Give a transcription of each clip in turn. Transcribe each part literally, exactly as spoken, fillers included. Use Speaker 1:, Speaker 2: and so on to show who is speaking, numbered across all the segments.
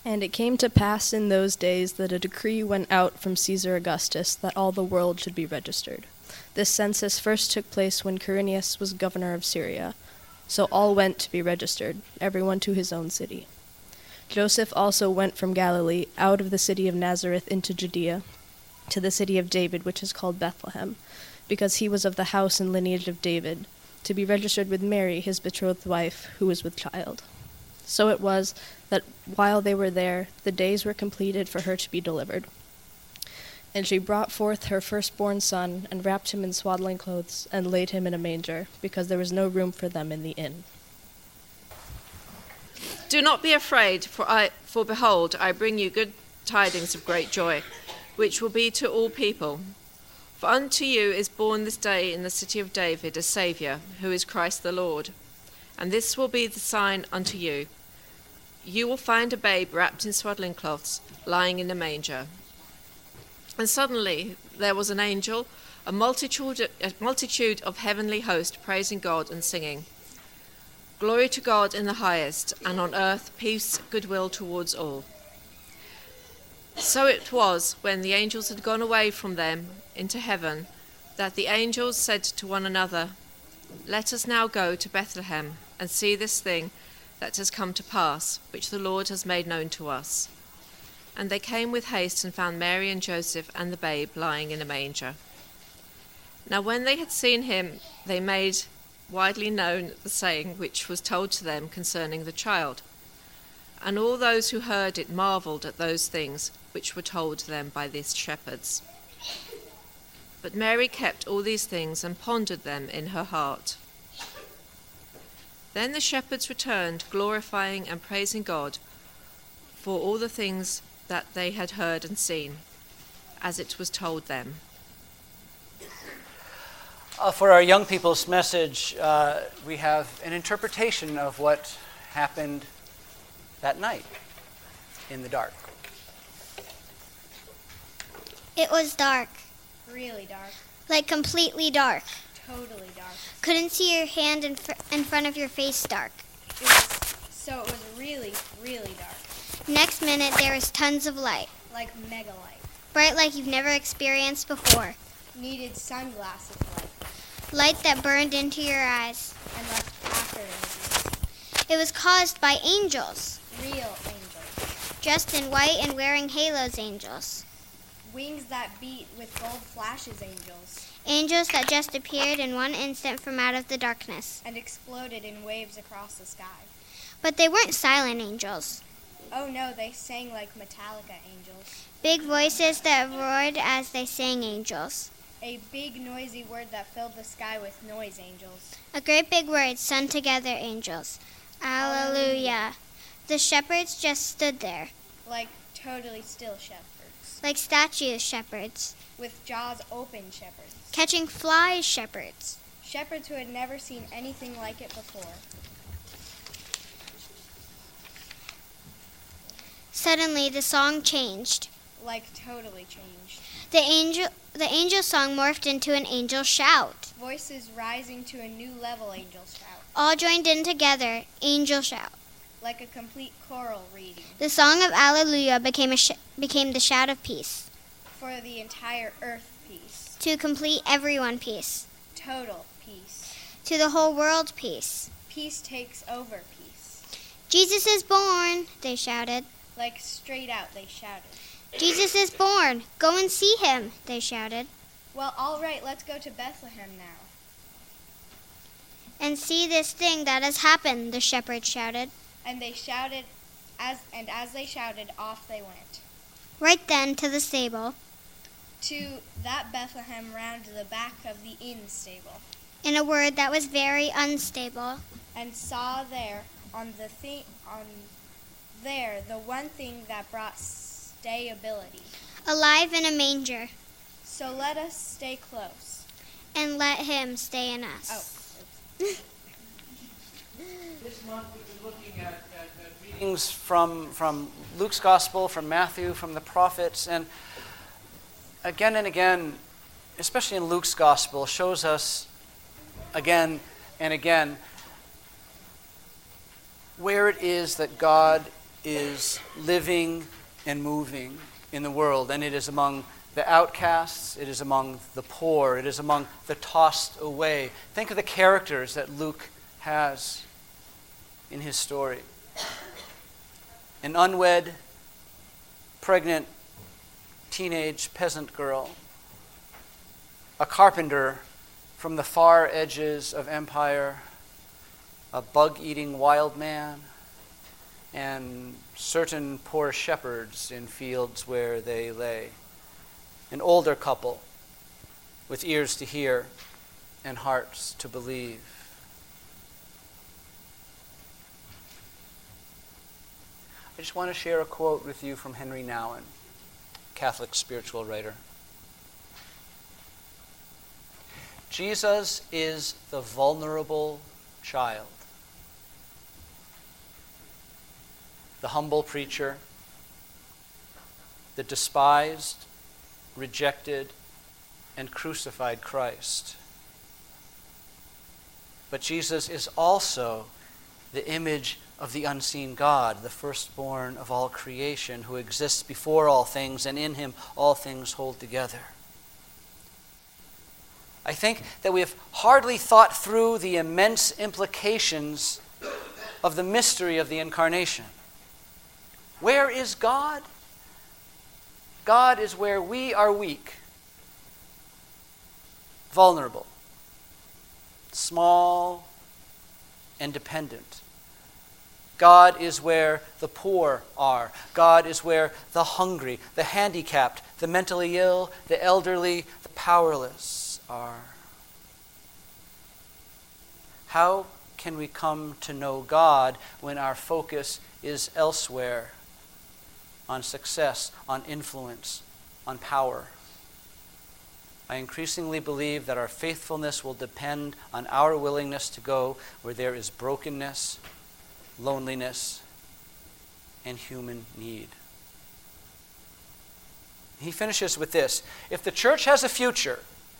Speaker 1: And it came to pass in those days that a decree went out from Caesar Augustus that all the world should be registered. This census first took place when Quirinius was governor of Syria. So all went to be registered, everyone to his own city. Joseph also went from Galilee, out of the city of Nazareth into Judea, to the city of David, which is called Bethlehem, because he was of the house and lineage of David, to be registered with Mary, his betrothed wife, who was with child. So it was that while they were there, the days were completed for her to be delivered. And she brought forth her firstborn son, and wrapped him in swaddling clothes, and laid him in a manger, because there was no room for them in the inn.
Speaker 2: Do not be afraid, for I, for behold, I bring you good tidings of great joy, which will be to all people. For unto you is born this day in the city of David a Saviour, who is Christ the Lord. And this will be the sign unto you. You will find a babe wrapped in swaddling cloths, lying in a manger. And suddenly there was an angel, a multitude, a multitude of heavenly hosts praising God and singing, Glory to God in the highest, and on earth peace, goodwill towards all. So it was, when the angels had gone away from them into heaven, that the angels said to one another, Let us now go to Bethlehem, and see this thing that has come to pass, which the Lord has made known to us. And they came with haste and found Mary and Joseph and the babe lying in a manger. Now when they had seen him, they made widely known the saying which was told to them concerning the child. And all those who heard it marveled at those things which were told them by these shepherds. But Mary kept all these things and pondered them in her heart. Then the shepherds returned, glorifying and praising God for all the things that they had heard and seen, as it was told them.
Speaker 3: Uh, for our young people's message, uh, we have an interpretation of what happened that night in the dark.
Speaker 4: It was dark.
Speaker 5: Really dark.
Speaker 4: Like completely dark.
Speaker 5: Totally dark.
Speaker 4: Couldn't see your hand in, fr- in front of your face dark.
Speaker 5: It was, so it was really, really dark.
Speaker 4: Next minute, there was tons of light.
Speaker 5: Like mega light.
Speaker 4: Bright like you've never experienced before.
Speaker 5: Needed sunglasses light.
Speaker 4: Light that burned into your eyes.
Speaker 5: And left after images.
Speaker 4: It was caused by angels.
Speaker 5: Real angels.
Speaker 4: Dressed in white and wearing halos, angels.
Speaker 5: Wings that beat with gold flashes, angels.
Speaker 4: Angels that just appeared in one instant from out of the darkness.
Speaker 5: And exploded in waves across the sky.
Speaker 4: But they weren't silent angels.
Speaker 5: Oh no, they sang like Metallica angels.
Speaker 4: Big voices that roared as they sang, angels.
Speaker 5: A big noisy word that filled the sky with noise, angels.
Speaker 4: A great big word sung together, angels. Alleluia. The shepherds just stood there.
Speaker 5: Like totally still shepherds.
Speaker 4: Like statues, shepherds.
Speaker 5: With jaws open, shepherds.
Speaker 4: Catching flies, shepherds.
Speaker 5: Shepherds who had never seen anything like it before.
Speaker 4: Suddenly, the song changed.
Speaker 5: Like totally changed.
Speaker 4: The angel, the angel song morphed into an angel shout.
Speaker 5: Voices rising to a new level, angel shout.
Speaker 4: All joined in together, angel shout.
Speaker 5: Like a complete choral reading.
Speaker 4: The song of Alleluia became a sh- became the shout of peace.
Speaker 5: For the entire earth, peace.
Speaker 4: To complete everyone, peace.
Speaker 5: Total peace.
Speaker 4: To the whole world, peace.
Speaker 5: Peace takes over peace.
Speaker 4: Jesus is born, they shouted.
Speaker 5: Like straight out, they shouted.
Speaker 4: Jesus is born. Go and see him, they shouted.
Speaker 5: Well, all right, let's go to Bethlehem now.
Speaker 4: And see this thing that has happened, the shepherds shouted.
Speaker 5: And they shouted, as and as they shouted, off they went.
Speaker 4: Right then to the stable.
Speaker 5: To that Bethlehem round the back of the inn stable.
Speaker 4: In a word that was very unstable.
Speaker 5: And saw there on the thing on there the one thing that brought stability.
Speaker 4: Alive in a manger.
Speaker 5: So let us stay close.
Speaker 4: And let him stay in us.
Speaker 5: Oh.
Speaker 3: This month we've been looking at, at, at readings from, from Luke's Gospel, from Matthew, from the prophets, and again and again, especially in Luke's Gospel, shows us again and again where it is that God is living and moving in the world, and it is among the outcasts, it is among the poor, it is among the tossed away. Think of the characters that Luke has in his story. An unwed, pregnant, teenage peasant girl, a carpenter from the far edges of empire, a bug-eating wild man, and certain poor shepherds in fields where they lay. An older couple with ears to hear and hearts to believe. I just want to share a quote with you from Henry Nouwen, Catholic spiritual writer. Jesus is the vulnerable child, the humble preacher, the despised, rejected, and crucified Christ. But Jesus is also the image of the unseen God, the firstborn of all creation, who exists before all things, and in him all things hold together. I think that we have hardly thought through the immense implications of the mystery of the incarnation. Where is God? God is where we are weak, vulnerable, small, and dependent. God is where the poor are. God is where the hungry, the handicapped, the mentally ill, the elderly, the powerless are. How can we come to know God when our focus is elsewhere? On success, on influence, on power. I increasingly believe that our faithfulness will depend on our willingness to go where there is brokenness, loneliness, and human need. He finishes with this: if the church has a future,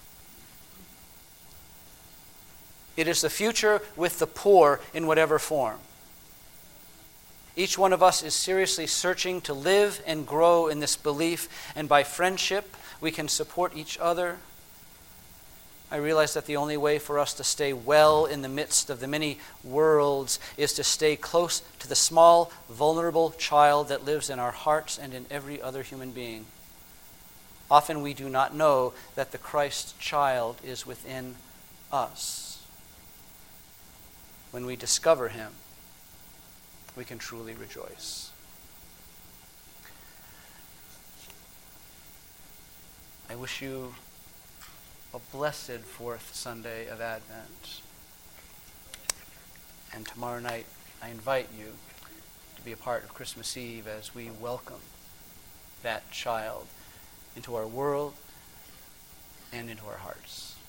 Speaker 3: it is the future with the poor in whatever form. Each one of us is seriously searching to live and grow in this belief, and by friendship, we can support each other. I realize that the only way for us to stay well in the midst of the many worlds is to stay close to the small, vulnerable child that lives in our hearts and in every other human being. Often we do not know that the Christ child is within us. When we discover him, we can truly rejoice. I wish you a blessed fourth Sunday of Advent. And tomorrow night, I invite you to be a part of Christmas Eve as we welcome that child into our world and into our hearts.